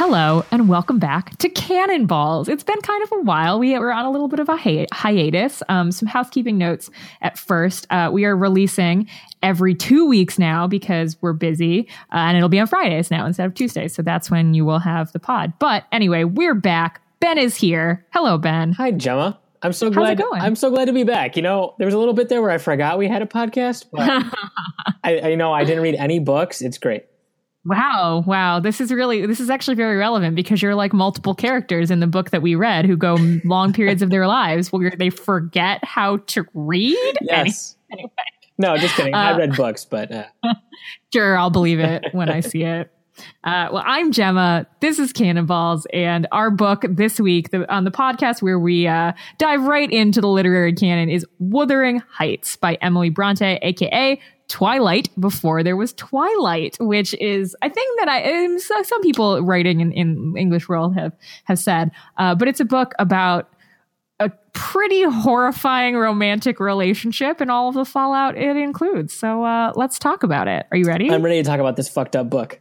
Hello and welcome back to Cannonballs. It's been kind of a while. We were on a little bit of a hiatus. Some housekeeping notes at first. We are releasing every 2 weeks now because we're busy, and it'll be on Fridays now instead of Tuesdays. So that's when you will have the pod. But anyway, we're back. Ben is here. Hello, Ben. Hi, Gemma. I'm so glad. How's it going? I'm so glad to be back. You know, there was a little bit there where I forgot we had a podcast, but I didn't read any books. It's great. Wow. This is actually very relevant because you're like multiple characters in the book that we read who go long periods of their lives where they forget how to read. Yes. Anyway. No, just kidding. I read books, but sure, I'll believe it when I see it. Well, I'm Gemma. This is Cannonballs, and our book this week on the podcast where we dive right into the literary canon is Wuthering Heights by Emily Bronte, aka Twilight before there was Twilight, which is a thing that some people writing in English world have said, but it's a book about a pretty horrifying romantic relationship and all of the fallout it includes. So let's talk about it. Are you ready? I'm ready to talk about this fucked up book.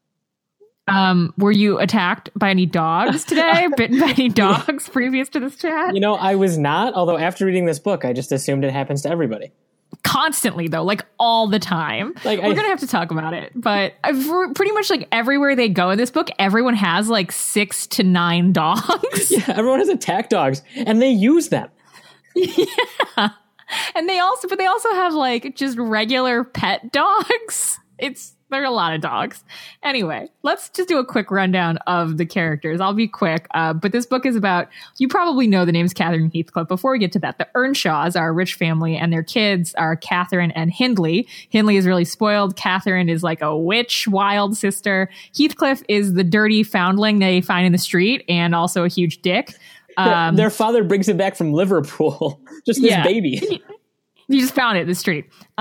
Were you attacked by any dogs today? Bitten by any dogs previous to this chat? You know, I was not, although after reading this book, I just assumed it happens to everybody. Constantly, though, like all the time. We're going to have to talk about it. But pretty much like everywhere they go in this book, everyone has like 6 to 9 dogs. Yeah, everyone has attack dogs and they use them. Yeah. And they also have like just regular pet dogs. There are a lot of dogs. Anyway, let's just do a quick rundown of the characters. I'll be quick, but this book is about, you probably know the names Catherine and Heathcliff. Before we get to that, the Earnshaws are a rich family, and their kids are Catherine and Hindley. Hindley is really spoiled. Catherine is like a witch, wild sister. Heathcliff is the dirty foundling they find in the street, and also a huge dick. Their father brings him back from Liverpool. Just this baby. He just found it in the street.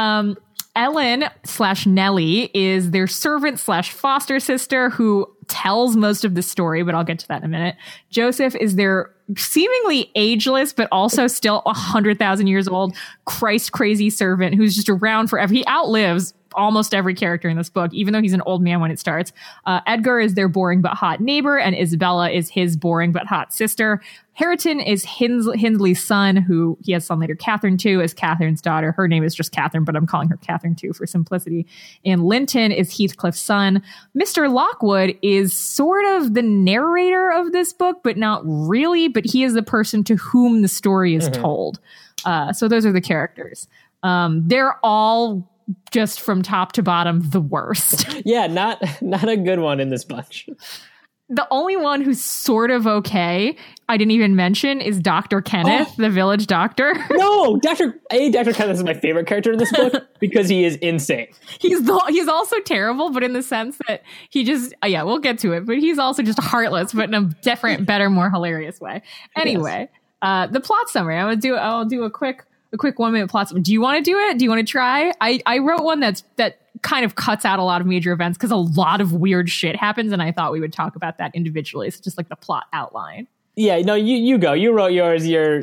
Ellen/Nellie is their servant/foster sister who tells most of the story, but I'll get to that in a minute. Joseph is their seemingly ageless, but also still 100,000 years old, Christ crazy servant who's just around forever. He outlives almost every character in this book, even though he's an old man when it starts. Edgar is their boring but hot neighbor, and Isabella is his boring but hot sister. Hareton is Hindley's son, who he has son later, Catherine too, as Catherine's daughter. Her name is just Catherine, but I'm calling her Catherine too for simplicity. And Linton is Heathcliff's son. Mr. Lockwood is sort of the narrator of this book, but not really, but he is the person to whom the story is told. So those are the characters. They're all just from top to bottom the worst. Yeah, not a good one in this bunch. The only one who's sort of okay, I didn't even mention, is Dr. Kenneth, the village doctor. No, Dr. Kenneth is my favorite character in this book because he is insane. He's also terrible, but in the sense that he just, we'll get to it, but he's also just heartless, but in a different, better, more hilarious way. Anyway, the plot summary. I'll do a quick 1 minute plot summary. Do you want to do it? Do you want to try? I wrote one that kind of cuts out a lot of major events because a lot of weird shit happens, and I thought we would talk about that individually. It's just like the plot outline. Yeah, no, you go. You wrote yours.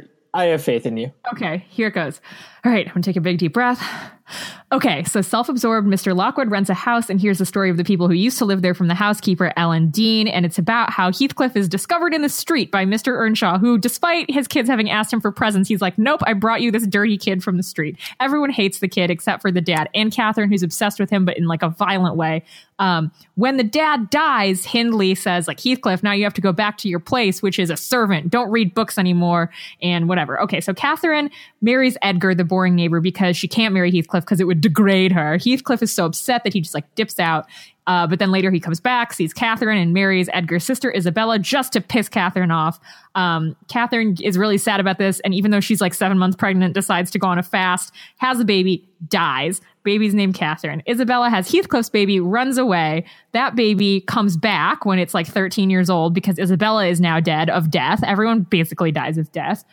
I have faith in you. Okay, here it goes. All right, I'm going to take a big deep breath. Okay, so self-absorbed Mr. Lockwood rents a house and hears the story of the people who used to live there from the housekeeper, Ellen Dean, and it's about how Heathcliff is discovered in the street by Mr. Earnshaw, who, despite his kids having asked him for presents, he's like, nope, I brought you this dirty kid from the street. Everyone hates the kid except for the dad and Catherine, who's obsessed with him, but in like a violent way. When the dad dies, Hindley says, like, Heathcliff, now you have to go back to your place, which is a servant. Don't read books anymore and whatever. Okay, so Catherine marries Edgar, the boring neighbor, because she can't marry Heathcliff because it would degrade her. Heathcliff is so upset that he just like dips out. But then later he comes back, sees Catherine, and marries Edgar's sister, Isabella, just to piss Catherine off. Catherine is really sad about this, and even though she's like 7 months pregnant, decides to go on a fast, has a baby, dies. Baby's named Catherine. Isabella has Heathcliff's baby, runs away. That baby comes back when it's like 13 years old because Isabella is now dead of death. Everyone basically dies of death.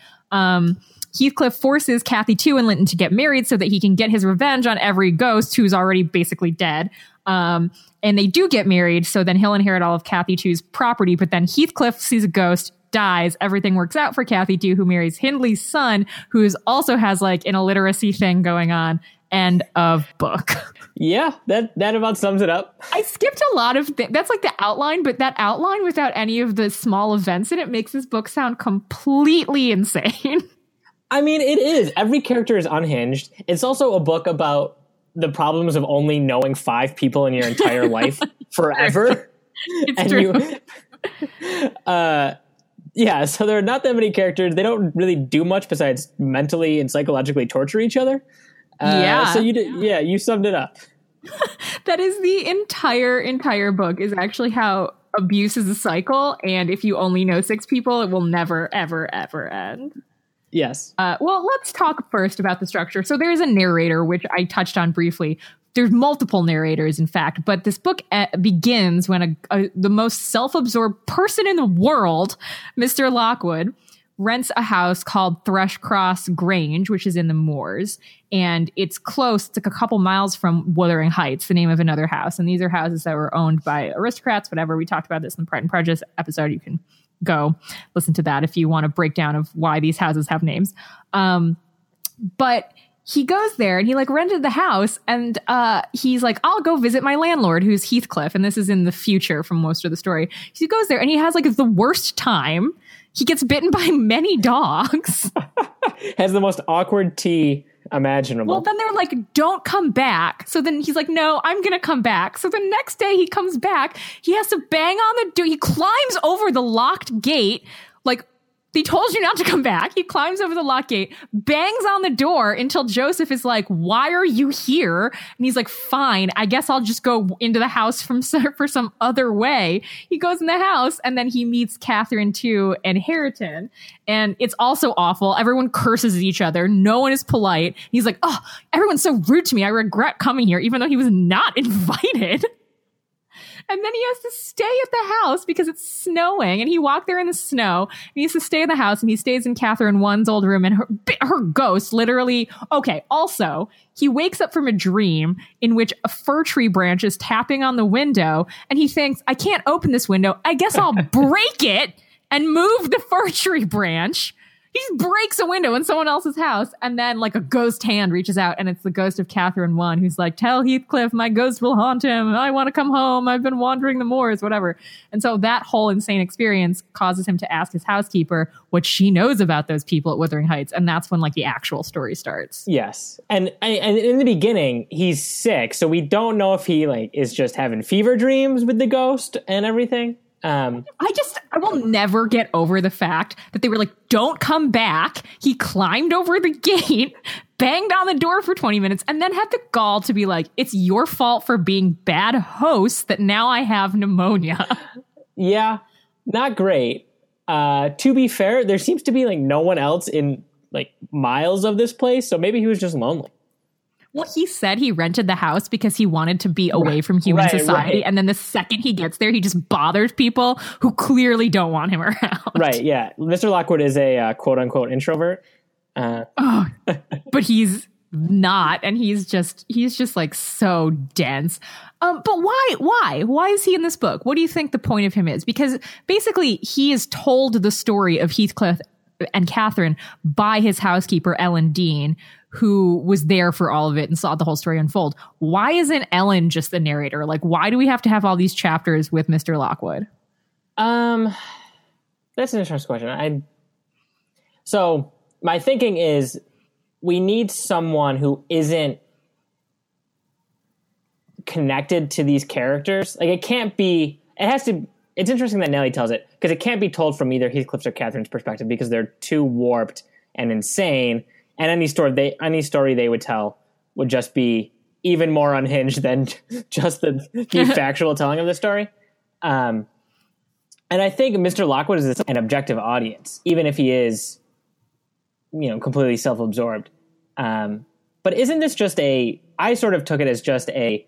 Heathcliff forces Cathy 2 and Linton to get married so that he can get his revenge on every ghost who's already basically dead. And they do get married, so then he'll inherit all of Cathy 2's property, but then Heathcliff sees a ghost, dies, everything works out for Cathy 2, who marries Hindley's son, who also has like an illiteracy thing going on, End of book. Yeah, that about sums it up. I skipped a lot of things. That's like the outline, but that outline without any of the small events in it makes this book sound completely insane. I mean, it is. Every character is unhinged. It's also a book about the problems of only knowing 5 people in your entire life forever. It's true. Yeah, so there are not that many characters. They don't really do much besides mentally and psychologically torture each other. So you summed it up. That is the entire book is actually how abuse is a cycle. And if you only know 6 people, it will never, ever, ever end. Yes. Well, let's talk first about the structure. So there's a narrator, which I touched on briefly. There's multiple narrators, in fact, but this book begins when the most self-absorbed person in the world, Mr. Lockwood, rents a house called Thrushcross Grange, which is in the moors. And it's close. It's like a couple miles from Wuthering Heights, the name of another house. And these are houses that were owned by aristocrats, whatever. We talked about this in the Pride and Prejudice episode. You can go listen to that if you want a breakdown of why these houses have names. But he goes there and he like rented the house and he's like, I'll go visit my landlord, who's Heathcliff. And this is in the future from most of the story. He goes there and he has like the worst time. He gets bitten by many dogs. Has the most awkward tea imaginable. Well, then they're like, don't come back. So then he's like, no, I'm going to come back. So the next day he comes back. He has to bang on the door. He climbs over the locked gate. Like, they told you not to come back. He climbs over the locked gate, bangs on the door until Joseph is like, why are you here? And he's like, fine, I guess I'll just go into the house for some other way. He goes in the house and then he meets Catherine too and Hareton. And it's also awful. Everyone curses at each other. No one is polite. He's like, oh, everyone's so rude to me. I regret coming here, even though he was not invited. And then he has to stay at the house because it's snowing. And he walked there in the snow. And he has to stay in the house. And he stays in Catherine 1's old room. And her ghost literally... Okay, also, he wakes up from a dream in which a fir tree branch is tapping on the window. And he thinks, I can't open this window. I guess I'll break it and move the fir tree branch. He just breaks a window in someone else's house, and then like a ghost hand reaches out, and it's the ghost of Catherine 1, who's like, tell Heathcliff my ghost will haunt him. I want to come home. I've been wandering the moors, whatever. And so that whole insane experience causes him to ask his housekeeper what she knows about those people at Wuthering Heights, and that's when like the actual story starts. Yes. And in the beginning, he's sick, so we don't know if he like is just having fever dreams with the ghost and everything. I will never get over the fact that they were like, don't come back. He climbed over the gate, banged on the door for 20 minutes, and then had the gall to be like, it's your fault for being bad hosts that now I have pneumonia. Yeah, not great. To be fair, there seems to be like no one else in like miles of this place, so maybe he was just lonely. Well, he said he rented the house because he wanted to be away from human society. Right. And then the second he gets there, he just bothers people who clearly don't want him around. Right, yeah. Mr. Lockwood is a quote-unquote introvert. But he's not. And he's just like so dense. But why? Why is he in this book? What do you think the point of him is? Because basically he is told the story of Heathcliff and Catherine by his housekeeper, Ellen Dean, who was there for all of it and saw the whole story unfold. Why isn't Ellen just the narrator? Like, why do we have to have all these chapters with Mr. Lockwood? That's an interesting question. So my thinking is we need someone who isn't connected to these characters. Like, it's interesting that Nellie tells it, because it can't be told from either Heathcliff's or Catherine's perspective because they're too warped and insane. And any story they would tell would just be even more unhinged than just the factual telling of the story. And I think Mr. Lockwood is an objective audience, even if he is, completely self-absorbed. But isn't this just I sort of took it as just a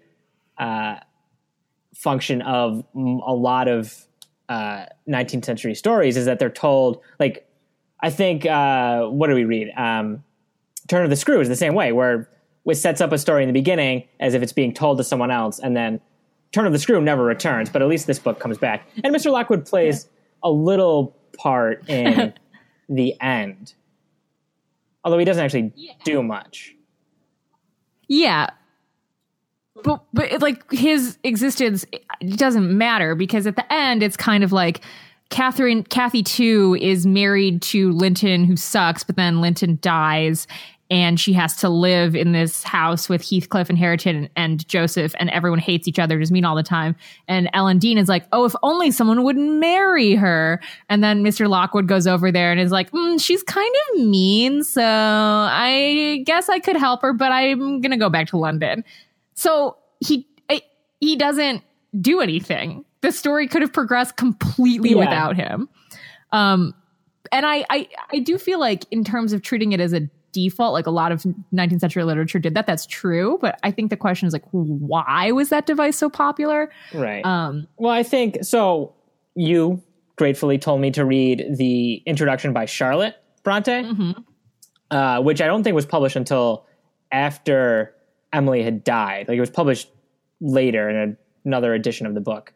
function of a lot of 19th century stories, is that they're told, like, I think, what do we read? Turn of the Screw is the same way, where it sets up a story in the beginning as if it's being told to someone else, and then Turn of the Screw never returns, but at least this book comes back. And Mr. Lockwood plays a little part in the end, although he doesn't actually do much. Yeah. But like his existence doesn't matter because at the end it's kind of like Kathy too is married to Linton, who sucks, but then Linton dies and she has to live in this house with Heathcliff and Hareton and Joseph, and everyone hates each other, just mean all the time. And Ellen Dean is like, oh, if only someone would marry her. And then Mr. Lockwood goes over there and is like, she's kind of mean, so I guess I could help her, but I'm going to go back to London. So he doesn't do anything. The story could have progressed completely without him. And I do feel like in terms of treating it as a default, like a lot of 19th century literature did that. That's true. But I think the question is like, why was that device so popular? Right. Well, I think so. You gratefully told me to read the introduction by Charlotte Bronte, which I don't think was published until after Emily had died. Like it was published later in another edition of the book.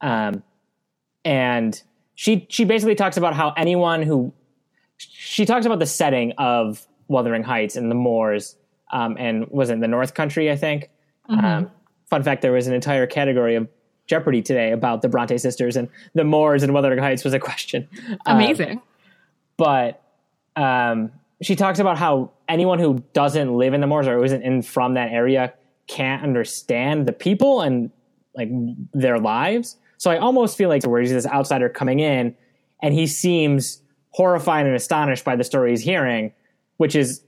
And she basically talks about how she talks about the setting of Wuthering Heights and the moors, and was in the North Country, I think. Fun fact, there was an entire category of Jeopardy today about the Bronte sisters, and the moors and Wuthering Heights was a question. Amazing. But she talks about how anyone who doesn't live in the moors or isn't from that area can't understand the people and like their lives. So I almost feel like where he's this outsider coming in and he seems horrified and astonished by the story he's hearing, which is,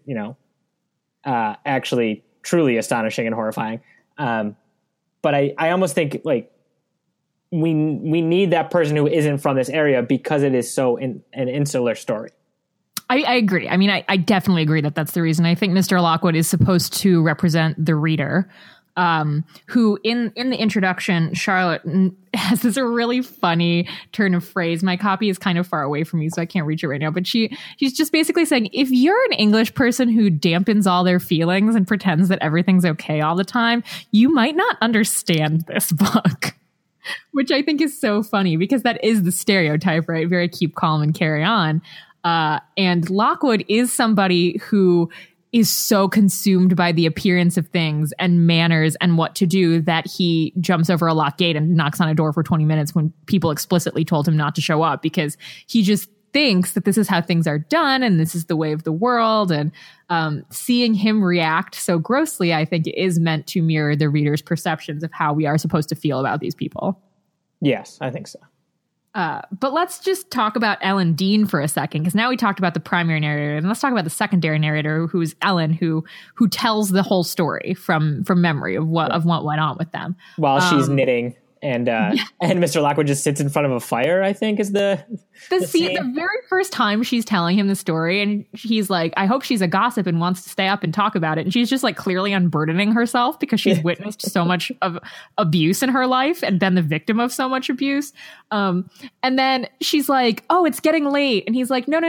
actually truly astonishing and horrifying. But I almost think like we need that person who isn't from this area because it is so an insular story. I agree. I mean, I definitely agree that that's the reason. I think Mr. Lockwood is supposed to represent the reader, who in the introduction, Charlotte has this really funny turn of phrase. My copy is kind of far away from me, so I can't reach it right now. But she's just basically saying, if you're an English person who dampens all their feelings and pretends that everything's okay all the time, you might not understand this book. Which I think is so funny because that is the stereotype, right? Very keep calm and carry on. And Lockwood is somebody who is so consumed by the appearance of things and manners and what to do that he jumps over a locked gate and knocks on a door for 20 minutes when people explicitly told him not to show up, because he just thinks that this is how things are done and this is the way of the world. And seeing him react so grossly, I think, is meant to mirror the reader's perceptions of how we are supposed to feel about these people. Yes, I think so. But let's just talk about Ellen Dean for a second, because now we talked about the primary narrator, and let's talk about the secondary narrator, who is Ellen, who tells the whole story from memory of what went on with them while she's knitting. And Mr. Lockwood just sits in front of a fire, I think, is the scene. The very first time she's telling him the story, and he's like, I hope she's a gossip and wants to stay up and talk about it. And she's just like clearly unburdening herself because she's witnessed so much of abuse in her life and been the victim of so much abuse. And then she's like, oh, it's getting late. And he's like, no,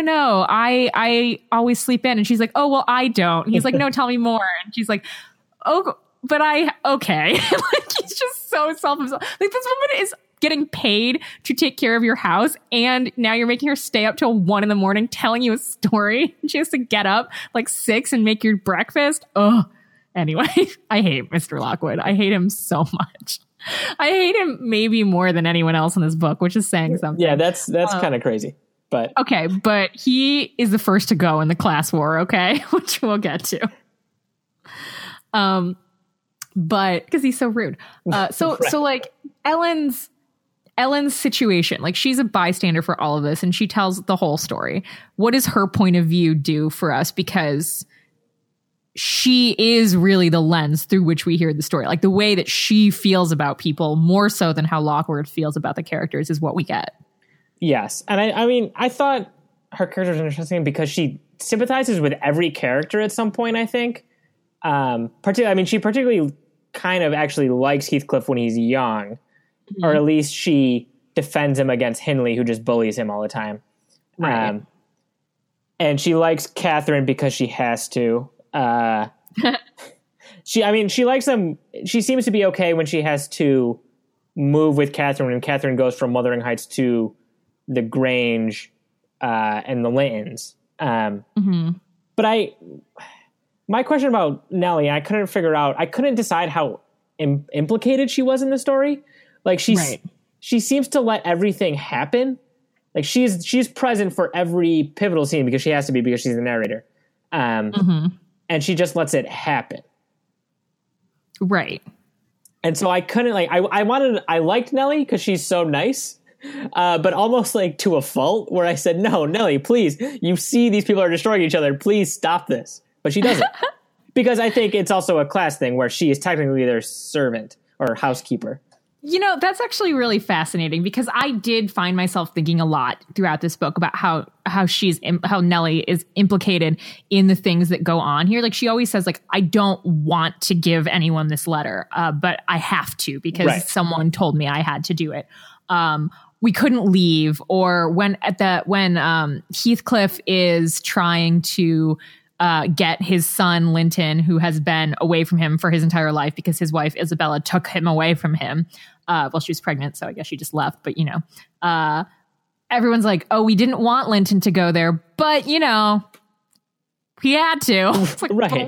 I always sleep in. And she's like, oh, well, I don't. And he's like, no, tell me more. And she's like, oh, but okay. Like, he's just so self-absorbed. Like, this woman is getting paid to take care of your house, and now you're making her stay up till 1 a.m. telling you a story. She has to get up like 6 and make your breakfast. Oh, anyway, I hate Mr. Lockwood. I hate him so much. I hate him maybe more than anyone else in this book, which is saying something. Yeah, that's kind of crazy. But okay, but he is the first to go in the class war, okay, which we'll get to. But because he's so rude. So like Ellen's situation, like she's a bystander for all of this and she tells the whole story. What does her point of view do for us? Because she is really the lens through which we hear the story. Like the way that she feels about people more so than how Lockwood feels about the characters is what we get. Yes. And I mean, I thought her character was interesting because she sympathizes with every character at some point, I think. She particularly kind of actually likes Heathcliff when he's young, or at least she defends him against Hindley, who just bullies him all the time. Right. And she likes Catherine because she has to. She likes him. She seems to be okay when she has to move with Catherine, when Catherine goes from Wuthering Heights to the Grange and the Lintons. But my question about Nellie, I couldn't decide how implicated she was in the story. Like she seems to let everything happen. Like she's present for every pivotal scene because she has to be, because she's the narrator. And she just lets it happen. Right. And so I couldn't I liked Nellie because she's so nice. But almost like to a fault, where I said, no, Nellie, please, you see these people are destroying each other. Please stop this. But she doesn't. Because I think it's also a class thing where she is technically their servant or housekeeper. You know, that's actually really fascinating, because I did find myself thinking a lot throughout this book about how Nellie is implicated in the things that go on here. Like, she always says, like, I don't want to give anyone this letter, but I have to, because someone told me I had to do it. We couldn't leave. Or when Heathcliff is trying to get his son Linton, who has been away from him for his entire life because his wife Isabella took him away from him while she was pregnant. So I guess she just left. But, you know, everyone's like, oh, we didn't want Linton to go there, but, you know, he had to. It's like, but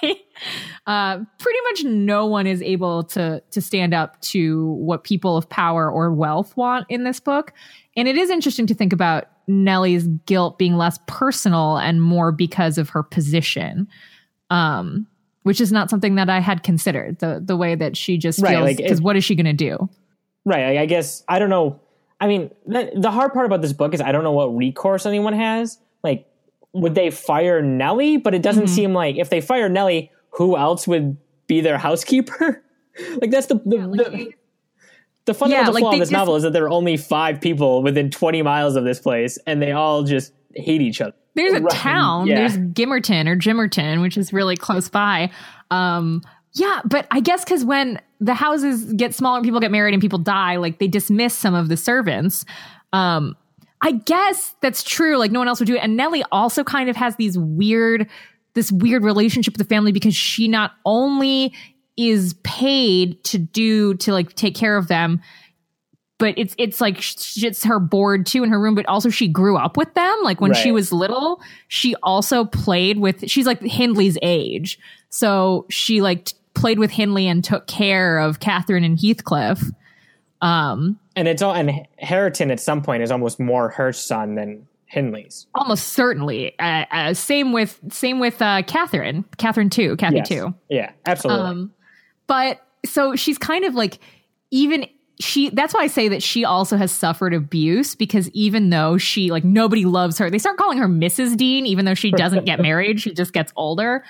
why? Pretty much no one is able to stand up to what people of power or wealth want in this book. And it is interesting to think about Nellie's guilt being less personal and more because of her position, which is not something that I had considered, the way that she just feels, because what is she going to do? Right. I guess, I don't know. I mean, the hard part about this book is I don't know what recourse anyone has. Like, would they fire Nellie? But it doesn't seem like, if they fire Nellie, who else would be their housekeeper? Like, that's the fundamental flaw of this novel is that there are only 5 people within 20 miles of this place, and they all just hate each other. There's a town. Yeah. There's Gimmerton or Jimmerton, which is really close by. But I guess because when the houses get smaller, people get married and people die, like, they dismiss some of the servants. I guess that's true. Like, no one else would do it. And Nellie also kind of has this weird relationship with the family, because she not only is paid to like take care of them, but it's like it's her board too in her room, but also she grew up with them. Like, when she was little, she also played with, she's like Hindley's age. So she like played with Hindley and took care of Catherine and Heathcliff. And Hareton at some point is almost more her son than Hindley's. Almost certainly. Same with Catherine. Catherine too. Kathy too. Yeah, absolutely. But so she's kind of like, that's why I say that she also has suffered abuse, because even though she, like, nobody loves her, they start calling her Mrs. Dean, even though she doesn't get married, she just gets older.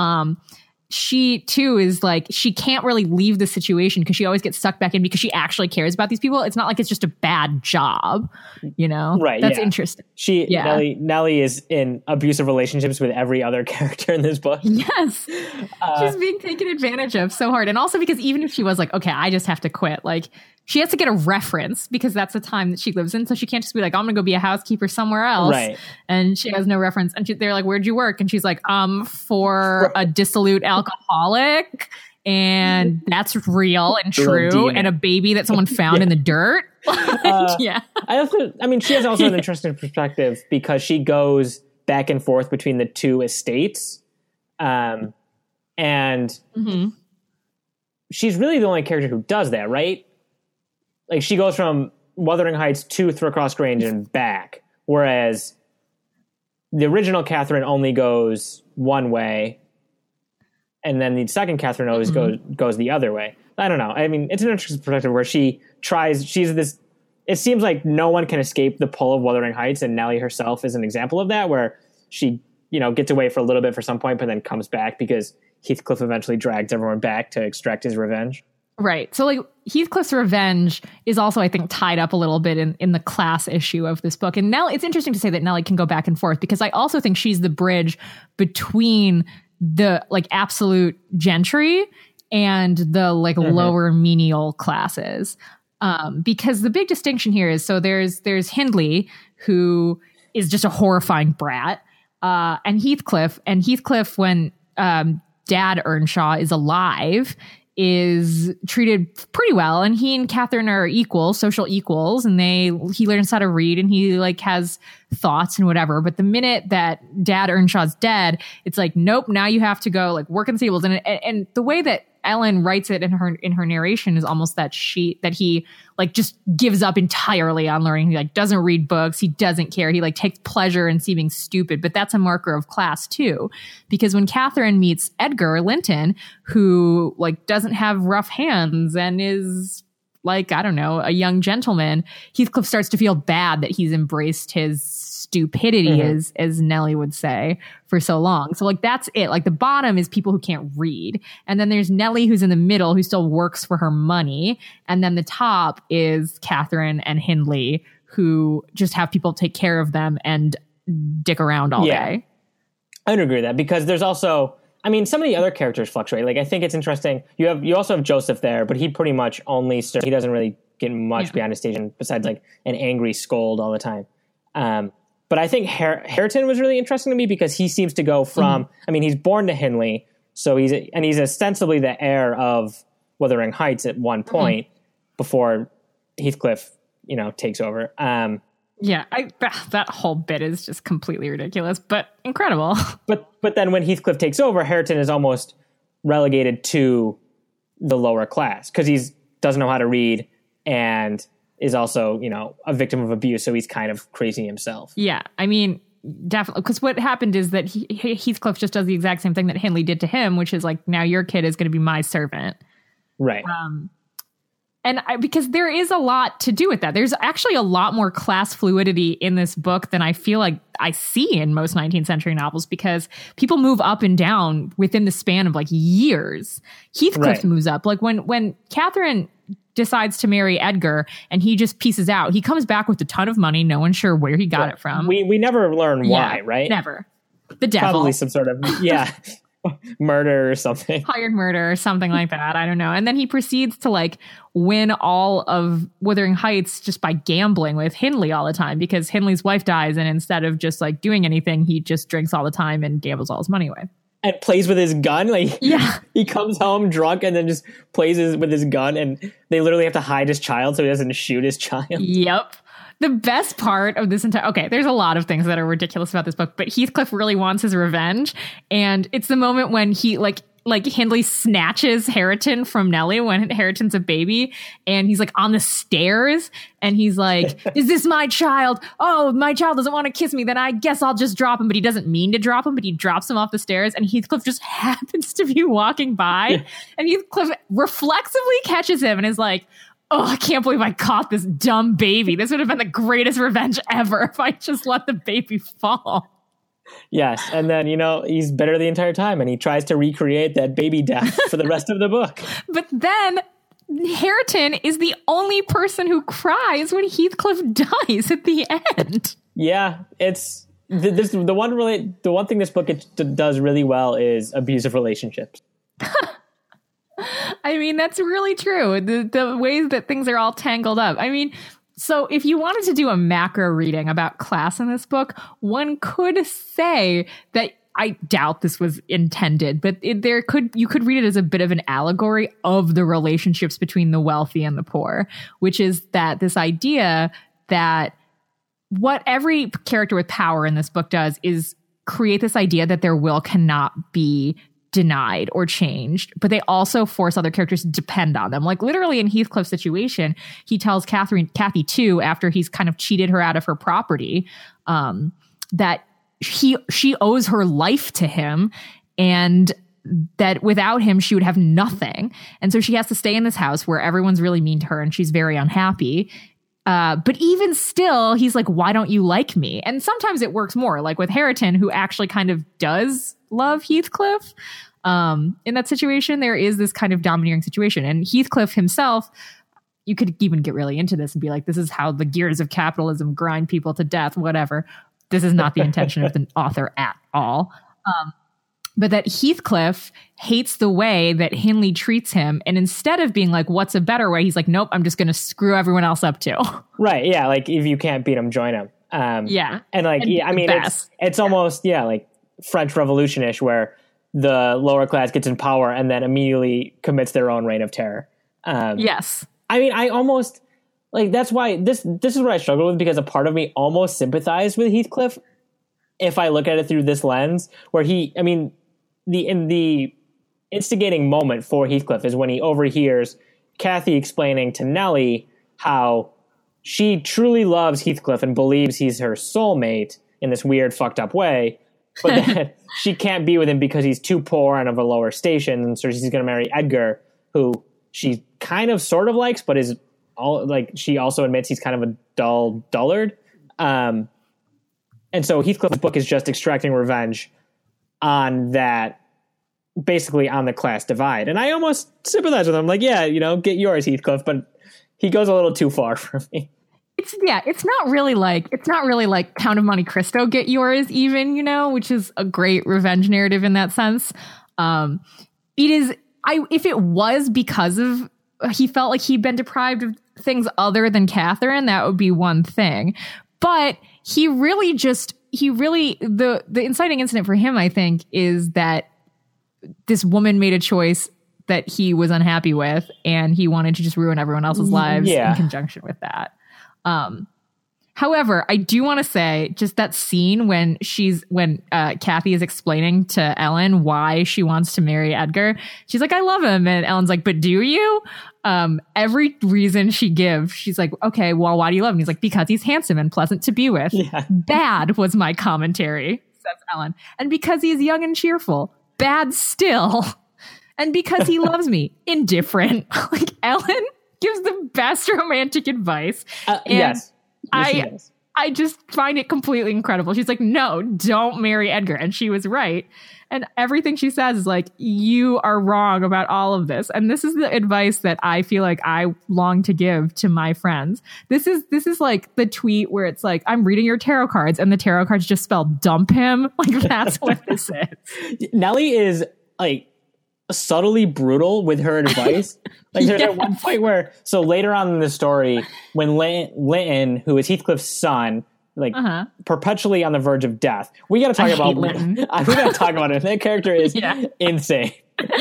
She too is like, she can't really leave the situation because she always gets sucked back in because she actually cares about these people. It's not like it's just a bad job, you know? Right. That's interesting. Nellie is in abusive relationships with every other character in this book. Yes. She's being taken advantage of so hard. And also because even if she was like, okay, I just have to quit, like, she has to get a reference because that's the time that she lives in. So she can't just be like, I'm going to go be a housekeeper somewhere else. Right. And she has no reference. And they're like, where'd you work? And she's like, for a dissolute alcoholic. And that's real and true. And a baby that someone found in the dirt. Yeah. She has also an interesting perspective because she goes back and forth between the two estates. And she's really the only character who does that, right? Like, she goes from Wuthering Heights to Thurcross Grange and back, whereas the original Catherine only goes one way, and then the second Catherine always goes the other way. I don't know. I mean, it's an interesting perspective where she's this. It seems like no one can escape the pull of Wuthering Heights, and Nellie herself is an example of that, where she, gets away for a little bit for some point, but then comes back because Heathcliff eventually drags everyone back to extract his revenge. Right. So, like, Heathcliff's revenge is also, I think, tied up a little bit in the class issue of this book. And Nellie, it's interesting to say that Nellie can go back and forth, because I also think she's the bridge between the, like, absolute gentry and the, like, lower menial classes. Because the big distinction here is, so there's Hindley, who is just a horrifying brat, and Heathcliff, when Dad Earnshaw is alive, is treated pretty well, and he and Catherine are equal, social equals, and he learns how to read, and he like has thoughts and whatever. But the minute that Dad Earnshaw's dead, it's like, nope, now you have to go like work in the stables. And the way that Ellen writes it in her narration is almost that he like just gives up entirely on learning. He like doesn't read books. He doesn't care. He like takes pleasure in seeming stupid, but that's a marker of class too. Because when Catherine meets Edgar Linton, who like doesn't have rough hands and is like, I don't know, a young gentleman, Heathcliff starts to feel bad that he's embraced his stupidity, as Nellie would say, for so long. So like that's it. Like the bottom is people who can't read. And then there's Nellie, who's in the middle, who still works for her money. And then the top is Catherine and Hindley, who just have people take care of them and dick around all day. I would agree with that, because there's also, I mean, some of the other characters fluctuate. Like I think it's interesting. You also have Joseph there, but he pretty much only he doesn't really get much behind a station besides like an angry scold all the time. But I think Hareton was really interesting to me because he seems to go from, I mean, he's born to Hindley, so he's ostensibly the heir of Wuthering Heights at one point before Heathcliff, takes over. That whole bit is just completely ridiculous, but incredible. But then when Heathcliff takes over, Hareton is almost relegated to the lower class because he doesn't know how to read and is also, a victim of abuse. So he's kind of crazy himself. Yeah. I mean, definitely. Because what happened is that Heathcliff just does the exact same thing that Hindley did to him, which is like, now your kid is going to be my servant. Right. Because there is a lot to do with that. There's actually a lot more class fluidity in this book than I feel like I see in most 19th century novels, because people move up and down within the span of like years. Heathcliff moves up. Like when Catherine decides to marry Edgar and he just pieces out, he comes back with a ton of money. No one's sure where he got it from. We never learn why, right? Never. The devil. Probably some sort of, murder or something. Hired murder or something like that. I don't know. And then he proceeds to like win all of Wuthering Heights just by gambling with Hindley all the time, because Hindley's wife dies, and instead of just like doing anything, he just drinks all the time and gambles all his money away. And plays with his gun. He comes home drunk and then just plays with his gun, and they literally have to hide his child so he doesn't shoot his child. Yep. The best part of this okay, there's a lot of things that are ridiculous about this book, but Heathcliff really wants his revenge. And it's the moment when he like Hindley snatches Hareton from Nellie when Hareton's a baby, and he's like on the stairs and he's like, is this my child? Oh, my child doesn't want to kiss me. Then I guess I'll just drop him. But he doesn't mean to drop him, but he drops him off the stairs, and Heathcliff just happens to be walking by and Heathcliff reflexively catches him and is like, oh, I can't believe I caught this dumb baby. This would have been the greatest revenge ever if I just let the baby fall. Yes. And then, he's bitter the entire time, and he tries to recreate that baby death for the rest of the book. But then Hareton is the only person who cries when Heathcliff dies at the end. Yeah. It's the one thing this book does really well is abusive relationships. I mean, that's really true. The ways that things are all tangled up. I mean, so if you wanted to do a macro reading about class in this book, one could say that, I doubt this was intended, but you could read it as a bit of an allegory of the relationships between the wealthy and the poor, which is that this idea that what every character with power in this book does is create this idea that their will cannot be denied or changed, but they also force other characters to depend on them. Like literally in Heathcliff's situation, he tells Kathy too, after he's kind of cheated her out of her property, that she owes her life to him, and that without him she would have nothing. And so she has to stay in this house where everyone's really mean to her and she's very unhappy. But even still, he's like, why don't you like me? And sometimes it works more, like with Hareton, who actually kind of does love Heathcliff. In that situation, there is this kind of domineering situation. And Heathcliff himself, you could even get really into this and be like, this is how the gears of capitalism grind people to death, whatever. This is not the intention of the author at all. But that Heathcliff hates the way that Hindley treats him. And instead of being like, what's a better way? He's like, nope, I'm just going to screw everyone else up too. Right. Yeah. Like if you can't beat him, join him. Yeah. And like, I mean, it's almost, like French Revolution-ish, where the lower class gets in power and then immediately commits their own reign of terror. Yes. I mean, I almost like, that's why this is what I struggle with, because a part of me almost sympathized with Heathcliff if I look at it through this lens, where the instigating moment for Heathcliff is when he overhears Kathy explaining to Nellie how she truly loves Heathcliff and believes he's her soulmate in this weird, fucked up way, but that she can't be with him because he's too poor and of a lower station, and so she's going to marry Edgar, who she kind of sort of likes, but is all like, she also admits he's kind of a dullard. And so Heathcliff's book is just extracting revenge on that, basically on the class divide. And I almost sympathize with him. Like, yeah, get yours, Heathcliff, but he goes a little too far for me. It's not really like Count of Monte Cristo, get yours even, which is a great revenge narrative in that sense. If it was because of, he felt like he'd been deprived of things other than Catherine, that would be one thing. But the inciting incident for him, I think, is that this woman made a choice that he was unhappy with, and he wanted to just ruin everyone else's lives in conjunction with that. However, I do want to say just that scene when Kathy is explaining to Ellen why she wants to marry Edgar. She's like, I love him. And Ellen's like, but do you? Every reason she gives, she's like, okay, well, why do you love him? He's like, because he's handsome and pleasant to be with. Yeah. Bad was my commentary, says Ellen. And because he's young and cheerful. Bad still. And because he loves me. Indifferent. Like, Ellen gives the best romantic advice. Yes. I just find it completely incredible. She's like, no, don't marry Edgar. And she was right. And everything she says is like, you are wrong about all of this. And this is the advice that I feel like I long to give to my friends. This is like the tweet where it's like, I'm reading your tarot cards and the tarot cards just spell dump him. Like, that's what this is. Nellie is like subtly brutal with her advice. Like, there's at one point where, so later on in the story, when Linton, who is Heathcliff's son, like perpetually on the verge of death. We got to talk about Linton. We got to talk about it. That character is insane.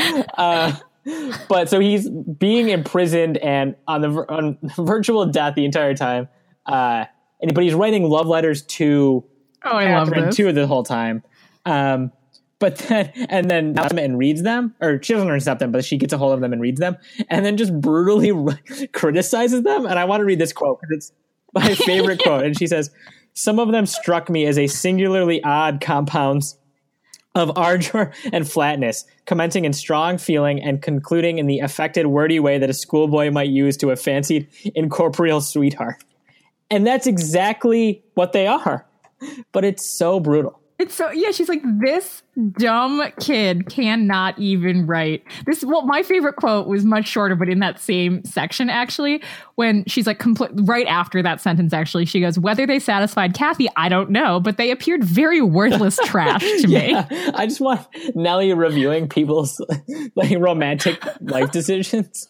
But so he's being imprisoned and on virtual death the entire time. But he's writing love letters to Catherine too the whole time. But then Linton reads them, or she doesn't intercept them, but she gets a hold of them and reads them, and then just brutally criticizes them. And I want to read this quote because it's my favorite quote. And she says, "Some of them struck me as a singularly odd compounds of ardor and flatness, commencing in strong feeling and concluding in the affected, wordy way that a schoolboy might use to a fancied incorporeal sweetheart." And that's exactly what they are. But it's so brutal. It's so, she's like, this dumb kid cannot even write this. Well, my favorite quote was much shorter, but in that same section, actually, when she's like, right after that sentence, actually, she goes, whether they satisfied Kathy, I don't know, but they appeared very worthless trash to me. I just want Nellie reviewing people's like romantic life decisions.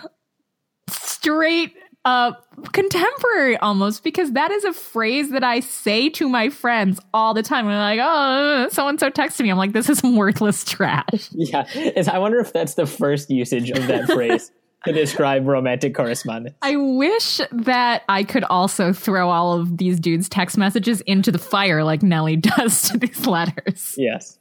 Straight contemporary almost, because that is a phrase that I say to my friends all the time. When they're like, oh, so-and-so texted me. I'm like, this is worthless trash. Yeah. I wonder if that's the first usage of that phrase to describe romantic correspondence. I wish that I could also throw all of these dudes' text messages into the fire like Nellie does to these letters. Yes.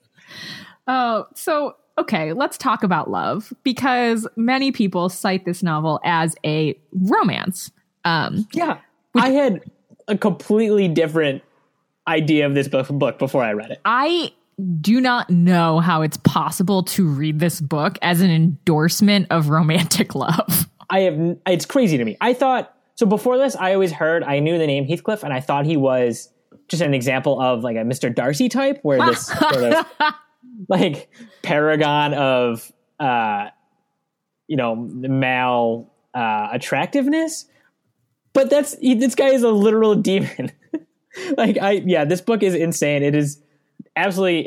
So okay, let's talk about love, because many people cite this novel as a romance. I had a completely different idea of this book before I read it. I do not know how it's possible to read this book as an endorsement of romantic love. It's crazy to me. I thought, so before this, I knew the name Heathcliff, and I thought he was just an example of like a Mr. Darcy type, where this sort of like paragon of male attractiveness, but this guy is a literal demon. This book is insane. It is absolutely,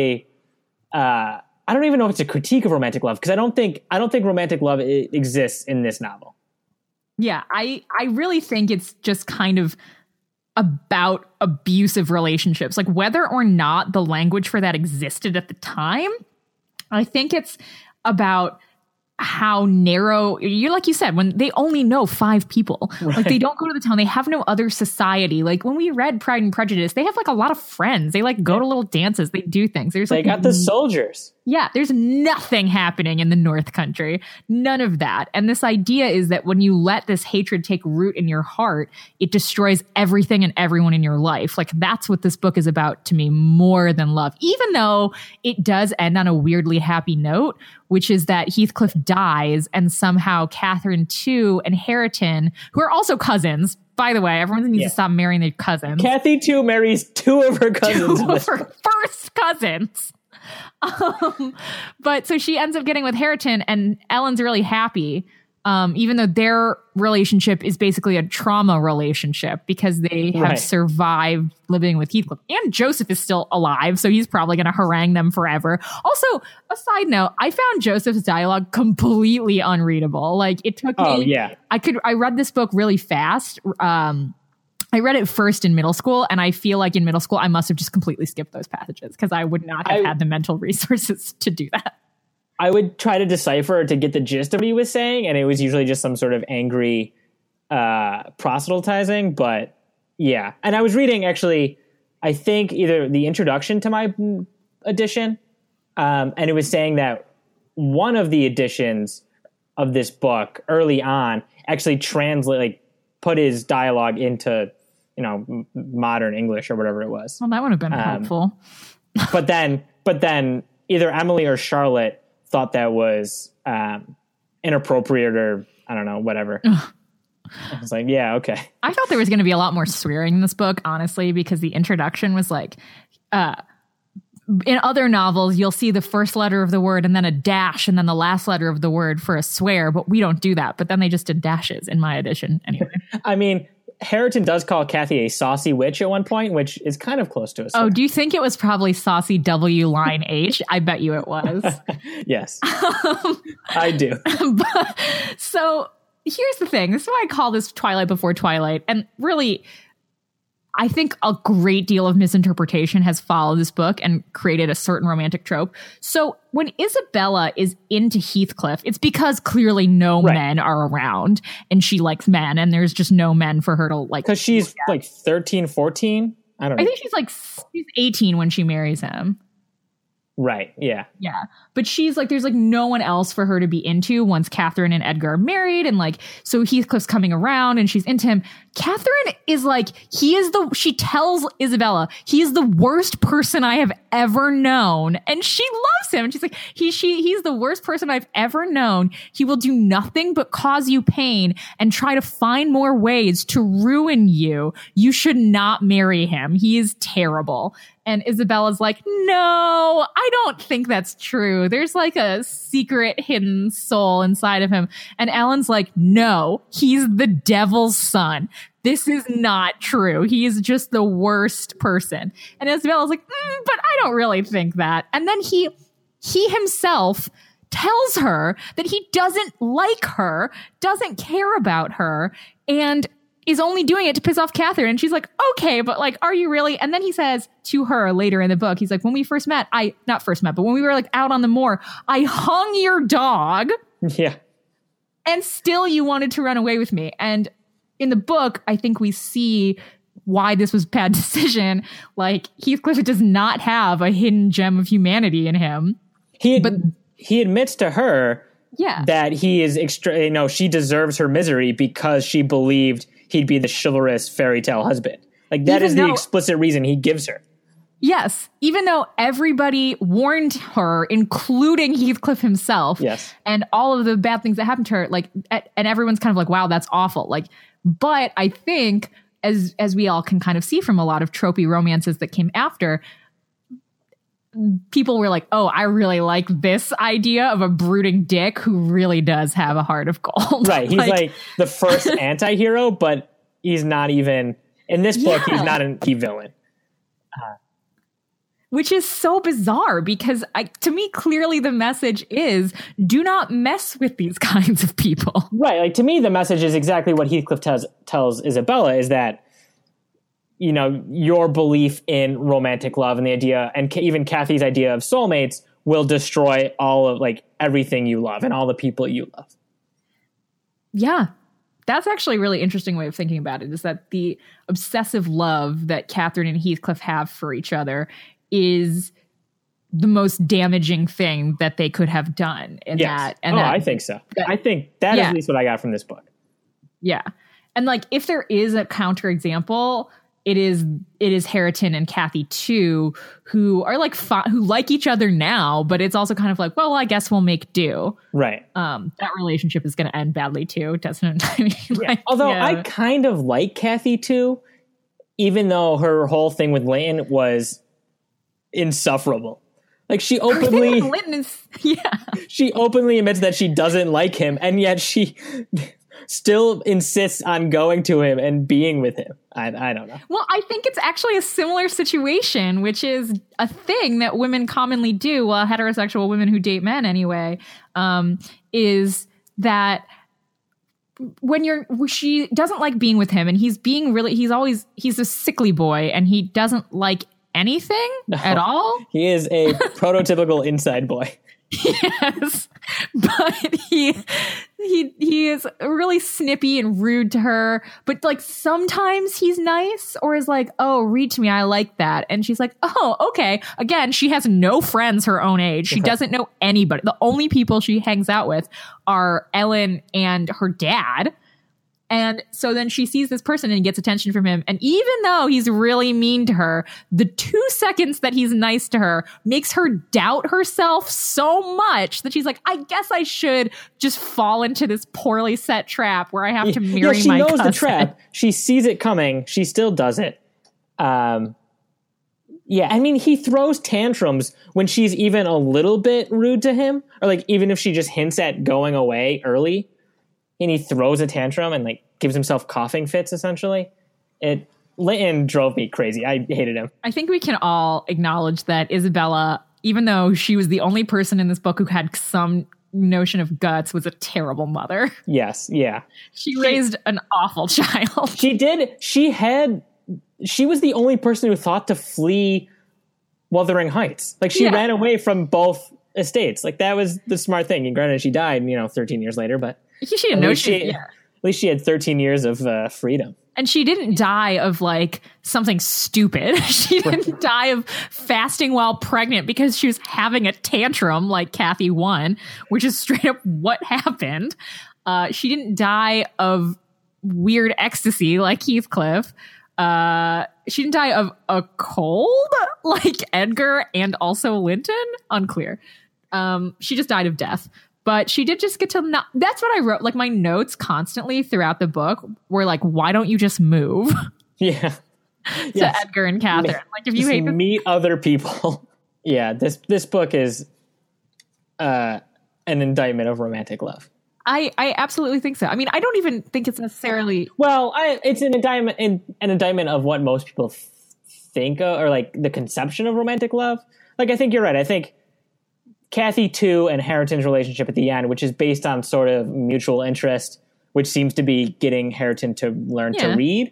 I don't even know if it's a critique of romantic love, because I don't think romantic love exists in this novel. Yeah, I really think it's just kind of about abusive relationships. Like, whether or not the language for that existed at the time, I think it's about how narrow, you like you said, when they only know 5 people. Right. Like they don't go to the town, they have no other society. Like when we read Pride and Prejudice, they have like a lot of friends. They like go to little dances, they do things. They got the soldiers. Yeah, there's nothing happening in the North Country. None of that. And this idea is that when you let this hatred take root in your heart, it destroys everything and everyone in your life. Like that's what this book is about to me more than love, even though it does end on a weirdly happy note, which is that Heathcliff dies and somehow Catherine too and Hareton, who are also cousins. By the way, everyone needs to stop marrying their cousins. Kathy too marries 2 of her cousins. 2 of her first cousins. But so she ends up getting with Hareton, and Ellen's really happy, even though their relationship is basically a trauma relationship because they have survived living with Heathcliff. And Joseph is still alive, so he's probably going to harangue them forever. Also, a side note, I found Joseph's dialogue completely unreadable. Like it took me, I read this book really fast. I read it first in middle school, and I feel like in middle school, I must have just completely skipped those passages because I would not have had the mental resources to do that. I would try to decipher to get the gist of what he was saying, and it was usually just some sort of angry proselytizing. But yeah, and I was reading actually, I think either the introduction to my edition, and it was saying that one of the editions of this book early on actually put his dialogue into, modern English or whatever it was. Well, that would have been helpful. but then either Emily or Charlotte thought that was inappropriate or I don't know, whatever. I was like, yeah, okay. I thought there was going to be a lot more swearing in this book, honestly, because the introduction was like, in other novels, you'll see the first letter of the word and then a dash and then the last letter of the word for a swear, but we don't do that. But then they just did dashes in my edition anyway. I mean, Hareton does call Kathy a saucy witch at one point, which is kind of close to a swear. Oh, do you think it was probably saucy W line H? I bet you it was. Yes, I do. So here's the thing. This is why I call this Twilight Before Twilight. And really, I think a great deal of misinterpretation has followed this book and created a certain romantic trope. So when Isabella is into Heathcliff, it's because clearly no men are around and she likes men and there's just no men for her to like. Because she's like 13, 14. I don't know. I think she's 18 when she marries him. Right. Yeah. Yeah. But she's like, there's like no one else for her to be into once Catherine and Edgar are married. And like, so Heathcliff's coming around and she's into him. Catherine is like, she tells Isabella, he is the worst person I have ever known. And she loves him. And she's like, he's the worst person I've ever known. He will do nothing but cause you pain and try to find more ways to ruin you. You should not marry him. He is terrible. And Isabella's like, no, I don't think that's true. There's like a secret hidden soul inside of him. And Ellen's like, no, he's the devil's son. This is not true. He is just the worst person. And Isabella's like, but I don't really think that. And then he himself tells her that he doesn't like her, doesn't care about her, and is only doing it to piss off Catherine. And she's like, okay, but like, are you really? And then he says to her later in the book, he's like, when we first met, but when we were like out on the moor, I hung your dog. Yeah. And still you wanted to run away with me. And in the book, I think we see why this was a bad decision. Like Heathcliff does not have a hidden gem of humanity in him. He admits to her that he is she deserves her misery because she believed he'd be the chivalrous fairy tale husband. Like that is the explicit reason he gives her. Yes. Even though everybody warned her, including Heathcliff himself. Yes. And all of the bad things that happened to her, like, and everyone's kind of like, wow, that's awful. Like, but I think as we all can kind of see from a lot of tropey romances that came after, people were like, oh, I really like this idea of a brooding dick who really does have a heart of gold. Right. He's like the first anti-hero, but he's not even, in this book, he's not a key villain. Which is so bizarre because to me, clearly the message is do not mess with these kinds of people. Right. Like to me, the message is exactly what Heathcliff tells Isabella is that, your belief in romantic love and the idea, and even Kathy's idea of soulmates will destroy all of like everything you love and all the people you love. Yeah. That's actually a really interesting way of thinking about it, is that the obsessive love that Catherine and Heathcliff have for each other is the most damaging thing that they could have done in that. And I think so. I think that is at least what I got from this book. Yeah. And like, if there is a counterexample, it is Hareton and Kathy too, who are like who like each other now, but it's also kind of like, well, I guess we'll make do. Right. That relationship is going to end badly too, doesn't it? I mean, like, although I kind of like Kathy too, even though her whole thing with Linton was insufferable. Like she openly, she openly admits that she doesn't like him, and yet she still insists on going to him and being with him. I don't know. Well, I think it's actually a similar situation, which is a thing that women commonly do. Well, heterosexual women who date men anyway, is that she doesn't like being with him, and he's a sickly boy, and he doesn't like anything at all. He is a prototypical inside boy. Yes, but he is really snippy and rude to her, but like sometimes he's nice or is like, oh, read to me, I like that, and she's like, oh, okay. Again, she has no friends her own age. She doesn't know anybody. The only people she hangs out with are Ellen and her dad. And so then she sees this person and gets attention from him. And even though he's really mean to her, the 2 seconds that he's nice to her makes her doubt herself so much that she's like, I guess I should just fall into this poorly set trap where I have to marry my cousin. She knows the trap. She sees it coming. She still does it. I mean, he throws tantrums when she's even a little bit rude to him, or like even if she just hints at going away early. And he throws a tantrum and like gives himself coughing fits, essentially. Linton drove me crazy. I hated him. I think we can all acknowledge that Isabella, even though she was the only person in this book who had some notion of guts, was a terrible mother. Yes, yeah. She raised an awful child. She did. She was the only person who thought to flee Wuthering Heights. Like she ran away from both estates. Like that was the smart thing. And granted, she died, 13 years later, but she didn't know at least she had 13 years of freedom. And she didn't die of like something stupid. She didn't die of fasting while pregnant because she was having a tantrum like Kathy won, which is straight up what happened. She didn't die of weird ecstasy like Heathcliff. She didn't die of a cold like Edgar and also Linton. Unclear. She just died of death. But she did just get to not. That's what I wrote. Like my notes constantly throughout the book were like, "Why don't you just move?" Yeah, to Edgar and Catherine. Like if you hate meet other people. Yeah, this book is an indictment of romantic love. I absolutely think so. I mean, I don't even think it's necessarily. Well, it's an indictment of what most people think of, or like the conception of romantic love. Like I think you're right. I think Kathy too and Hareton's relationship at the end, which is based on sort of mutual interest, which seems to be getting Hareton to learn to read.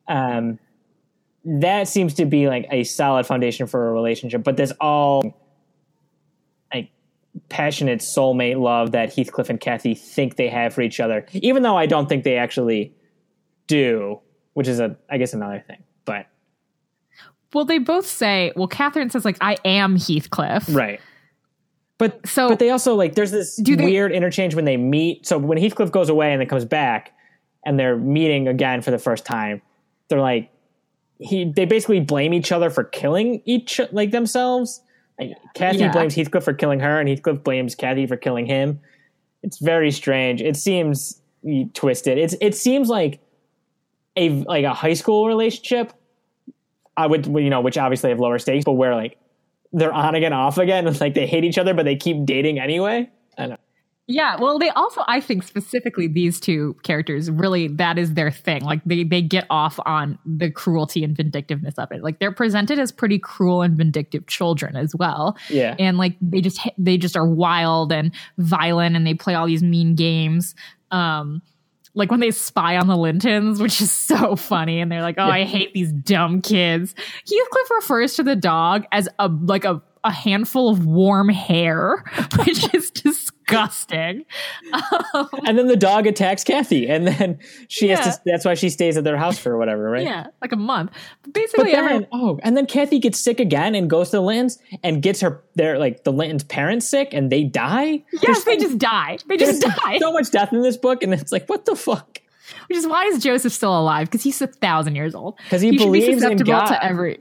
That seems to be like a solid foundation for a relationship. But there's all like passionate soulmate love that Heathcliff and Kathy think they have for each other, even though I don't think they actually do, which is I guess another thing. But well, they both say. Well, Catherine says like, "I am Heathcliff," right. But they also like there's this weird interchange when they meet. So when Heathcliff goes away and then comes back and they're meeting again for the first time, they're like they basically blame each other for killing themselves. Like, Kathy blames Heathcliff for killing her and Heathcliff blames Kathy for killing him. It's very strange. It seems twisted. It seems like a high school relationship. I would which obviously have lower stakes, but where like they're on again, off again. Like they hate each other, but they keep dating anyway. I don't know. Yeah, well, they also, I think specifically these two characters, really, that is their thing. Like they get off on the cruelty and vindictiveness of it. Like they're presented as pretty cruel and vindictive children as well. Yeah, and like they just are wild and violent, and they play all these mean games. Like when they spy on the Lintons, which is so funny, and they're like, "Oh, I hate these dumb kids." Heathcliff refers to the dog as a a handful of warm hair, which is disgusting. And then the dog attacks Kathy, and then she has to. That's why she stays at their house for whatever, right? Yeah, like a month. But basically, and then Kathy gets sick again and goes to the Lintons and gets the Lintons' parents sick, and they die. Yes, they just die. They just die. So much death in this book, and it's like, what the fuck? Which is why is Joseph still alive? Because he's 1,000 years old. Because he believes in God. To every.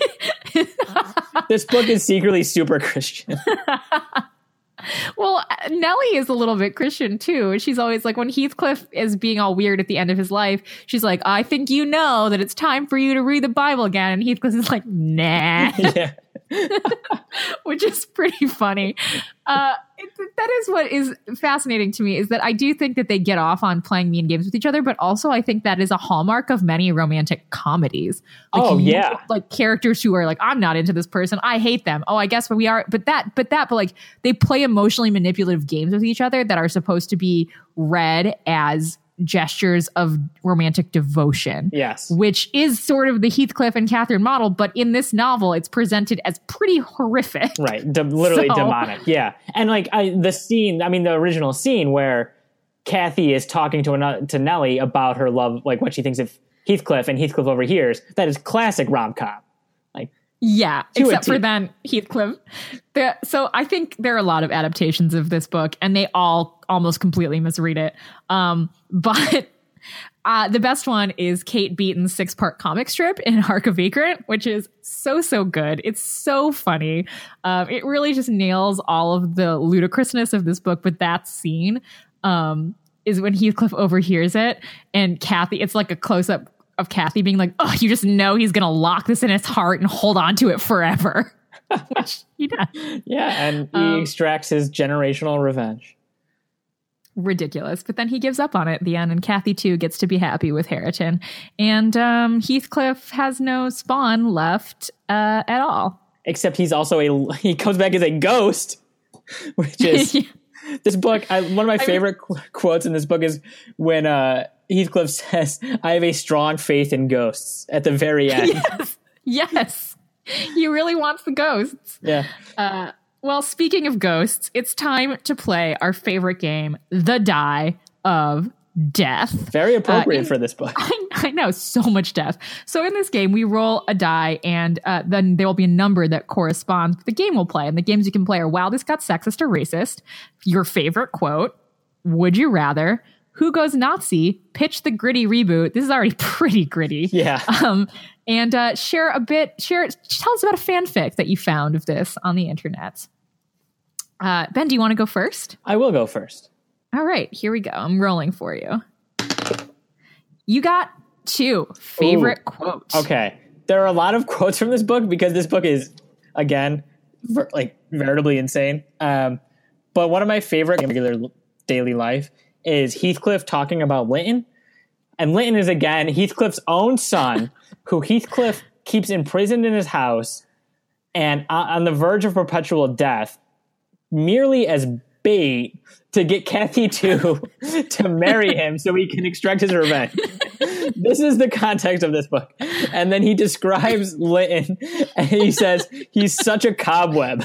This book is secretly super Christian. Well, Nellie is a little bit Christian too. She's always like, when Heathcliff is being all weird at the end of his life, she's like, I think you know that it's time for you to read the Bible again. And Heathcliff is like, nah. Yeah. Which is pretty funny. That is what is fascinating to me, is that I do think that they get off on playing mean games with each other, but also I think that is a hallmark of many romantic comedies. Like characters who are like, I'm not into this person, I hate them. Oh, I guess we are, but like they play emotionally manipulative games with each other that are supposed to be read as gestures of romantic devotion. Yes. Which is sort of the Heathcliff and Catherine model, but in this novel, it's presented as pretty horrific. Right. Literally demonic. Yeah. And like the original scene where Kathy is talking to Nellie about her love, like what she thinks of Heathcliff, and Heathcliff overhears, that is classic rom-com. Yeah, except for then Heathcliff. So I think there are a lot of adaptations of this book, and they all almost completely misread it. But the best one is Kate Beaton's 6-part comic strip in Hark a Vagrant, which is so good. It's so funny. It really just nails all of the ludicrousness of this book. But that scene is when Heathcliff overhears it, and Kathy, it's like a close-up of Kathy being like, oh, you just know he's going to lock this in his heart and hold on to it forever. Which he does. Yeah, and he extracts his generational revenge. Ridiculous. But then he gives up on it at the end, and Kathy, too, gets to be happy with Hareton. And Heathcliff has no spawn left at all. Except he comes back as a ghost, which is... Yeah. This book, one of my favorite quotes in this book is when Heathcliff says, I have a strong faith in ghosts at the very end. Yes. He really wants the ghosts. Yeah. Well, speaking of ghosts, it's time to play our favorite game, The Die of Death. Very appropriate for this book. I know, so much death. So in this game, we roll a die, and then there will be a number that corresponds with the game we'll play. And the games you can play are Wow, This Got Sexist or Racist, Your Favorite Quote, Would You Rather, Who Goes Nazi, Pitch the Gritty Reboot. This is already pretty gritty. Yeah. And tell us about a fanfic that you found of this on the internet. Ben, do you want to go first? I will go first. All right, here we go. I'm rolling for you. You got 2 favorite quotes. Okay. There are a lot of quotes from this book because this book is, again, veritably insane. But one of my favorite in regular daily life is Heathcliff talking about Linton. And Linton is, again, Heathcliff's own son, who Heathcliff keeps imprisoned in his house and on the verge of perpetual death, merely as bait to get Kathy to marry him so he can extract his revenge. This is the context of this book. And then he describes Linton, and he says, he's such a cobweb.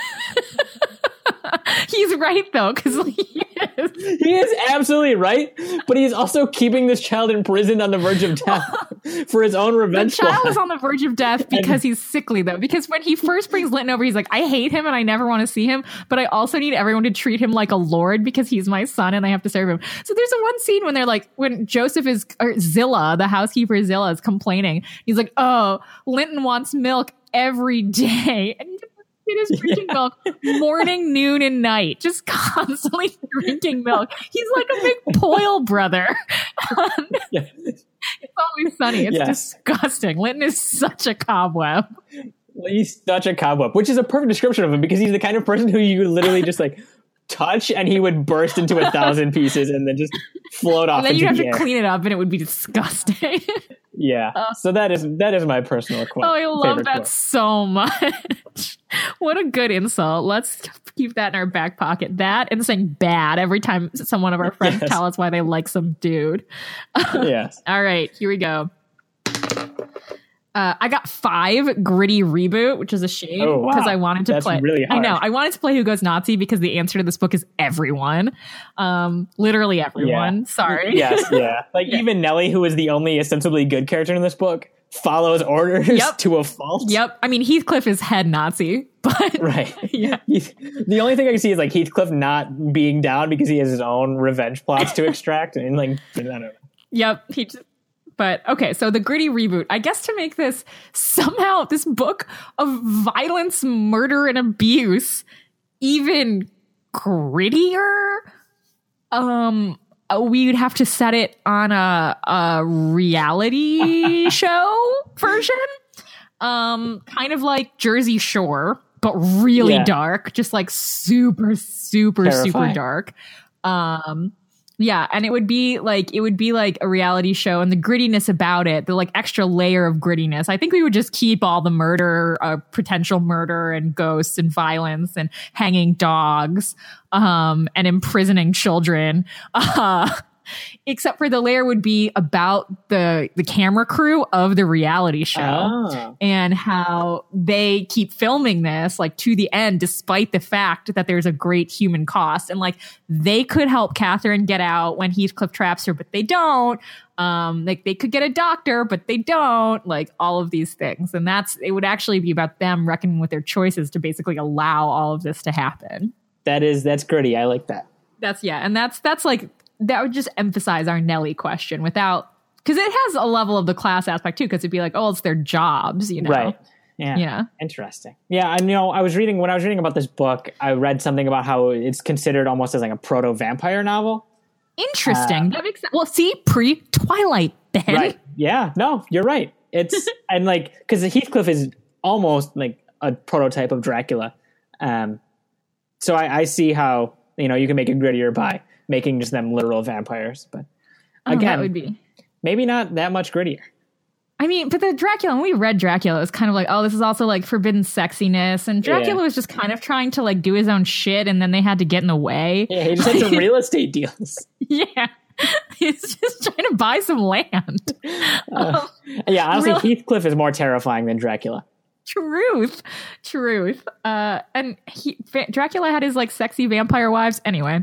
He's right, though, because he is absolutely right, but he's also keeping this child imprisoned on the verge of death for his own revenge. The child is on the verge of death because he's sickly, though. Because when he first brings Linton over, he's like, I hate him and I never want to see him, but I also need everyone to treat him like a lord because he's my son and I have to serve him. So there's a one scene when they're like, when Zilla, the housekeeper Zilla, is complaining. He's like, oh, Linton wants milk every day. And is drinking milk morning, noon, and night, just constantly drinking milk. He's like a big Poyle brother. It's Always Sunny. It's disgusting. Linton is such a cobweb. He's such a cobweb, which is a perfect description of him because he's the kind of person who you literally just touch and he would burst into 1,000 pieces and then just float off. And then you'd have to clean it up and it would be disgusting. Yeah. So that is my personal quote. Oh, I love that so much. What a good insult. Let's keep that in our back pocket. That and saying bad every time one of our friends tell us why they like some dude. Yes. All right, here we go. I got 5 Gritty Reboot, which is a shame because I wanted to play. Really hard. I know. I wanted to play Who Goes Nazi because the answer to this book is everyone. Literally everyone. Yeah. Sorry. Yes, yeah. Like even Nellie, who is the only ostensibly good character in this book, follows orders to a fault. Yep. I mean, Heathcliff is head Nazi, but right. Yeah. The only thing I can see is like Heathcliff not being down because he has his own revenge plots to extract, and like I don't know. Yep. But okay, so the Gritty Reboot, I guess to make this somehow this book of violence, murder, and abuse even grittier, we'd have to set it on a reality show version, kind of like Jersey Shore, but really dark, just like super terrifying. Super dark. Yeah, and it would be like a reality show, and the grittiness about it, the like extra layer of grittiness. I think we would just keep all the murder, potential murder, and ghosts, and violence, and hanging dogs, and imprisoning children. Except for the layer would be about the camera crew of the reality show and how they keep filming this like to the end, despite the fact that there's a great human cost. And like they could help Catherine get out when Heathcliff traps her, but they don't. Like they could get a doctor, but they don't. Like all of these things. And it would actually be about them reckoning with their choices to basically allow all of this to happen. That's gritty. I like that. That's like, that would just emphasize our Nellie question without, because it has a level of the class aspect too, because it'd be like, oh, it's their jobs, you know? Right. Yeah. Interesting. Yeah. I know when I was reading about this book, I read something about how it's considered almost as like a proto-vampire novel. Interesting. That makes sense. Well, see, pre-Twilight, Ben. Right. Yeah. No, you're right. It's, and like, because Heathcliff is almost like a prototype of Dracula. So I see how, you can make it grittier by making just them literal vampires. But again, that would be maybe not that much grittier. I mean, but the Dracula, when we read Dracula, it was kind of like, oh, this is also like forbidden sexiness. And Dracula was just kind of trying to like do his own shit, and then they had to get in the way. Yeah, he just had some real estate deals. Yeah. He's just trying to buy some land. Honestly, Heathcliff is more terrifying than Dracula. Truth. And Dracula had his like sexy vampire wives anyway.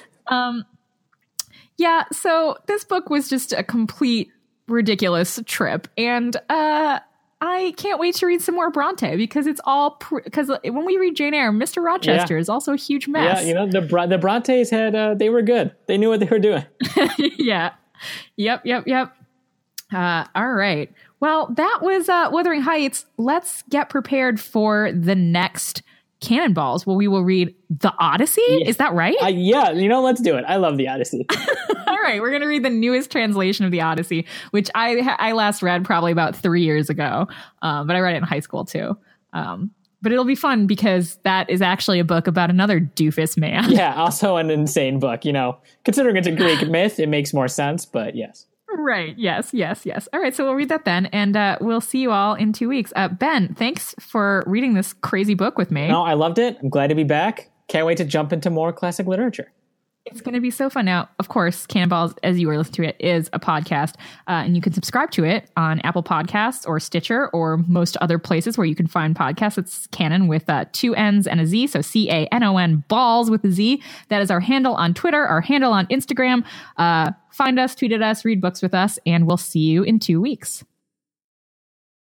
So this book was just a complete ridiculous trip, and I can't wait to read some more Bronte because it's all because when we read Jane Eyre, Mr. Rochester is also a huge mess. Yeah, the Brontes had they were good. They knew what they were doing. Yeah. Yep. All right. Well, that was Wuthering Heights. Let's get prepared for the next Cannonballs. Well, we will read The Odyssey. Yeah. Is that right? Yeah. Let's do it. I love The Odyssey. All right. We're going to read the newest translation of The Odyssey, which I last read probably about 3 years ago. But I read it in high school too. But it'll be fun because that is actually a book about another doofus man. Yeah. Also an insane book, considering it's a Greek myth, it makes more sense, but yes. Right. Yes. All right. So we'll read that then. And we'll see you all in 2 weeks. Ben, thanks for reading this crazy book with me. No, I loved it. I'm glad to be back. Can't wait to jump into more classic literature. It's going to be so fun. Now, of course, Cannonballs, as you were listening to it, is a podcast. And you can subscribe to it on Apple Podcasts or Stitcher or most other places where you can find podcasts. It's Canon with 2 N's and a Z. So CANON, balls with a Z. That is our handle on Twitter, our handle on Instagram. Find us, tweet at us, read books with us, and we'll see you in 2 weeks.